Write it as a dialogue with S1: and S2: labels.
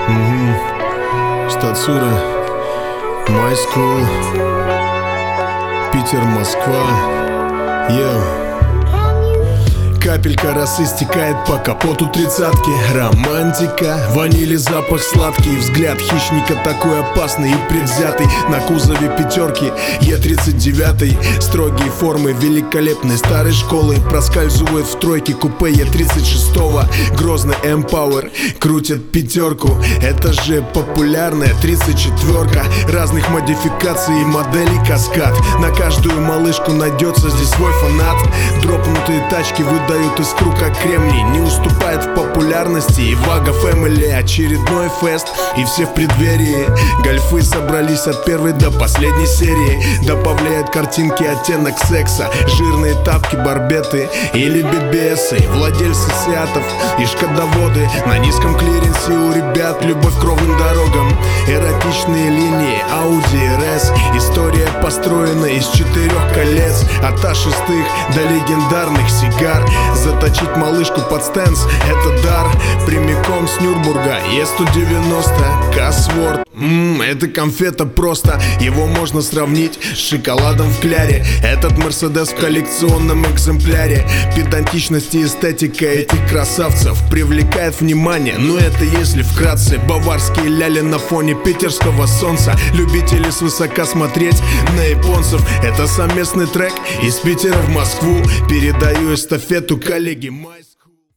S1: Стацура, My School, Питер, Москва. Капелька росы стекает по капоту тридцатки. Романтика, ванили запах сладкий. Взгляд хищника такой опасный и предвзятый. На кузове пятерки Е39. Строгие формы великолепной старой школы. Проскальзывает в тройке купе Е36. Грозный Empower крутят пятерку. Это же популярная 34-ка. Разных модификаций и моделей каскад. На каждую малышку найдется здесь свой фанат. Дропнутые тачки выдают искру как кремний. Не уступает в популярности и Вага Фэмили. Очередной фест и все в преддверии. Гольфы собрались от первой до последней серии. Добавляет картинки оттенок секса. Жирные тапки, барбеты или бибесы. Владельцы сиатов и шкодоводы. На низком клиренсе у ребят любовь к ровным дорогам. Эротичные линии Audi RS. История построена из 4 колец. От А6 до легендарных сигар. Заточить малышку под стенс — это дар. Прямиком с Нюрнбурга Е190 Касворд. Это конфета просто. Его можно сравнить с шоколадом в кляре. Этот Мерседес в коллекционном экземпляре. Педантичность и эстетика этих красавцев привлекает внимание, но это если вкратце. Баварские ляли на фоне питерского солнца. Любители свысока смотреть на японцев. Это совместный трек из Питера в Москву. Передаю эстафету коллеге Майс.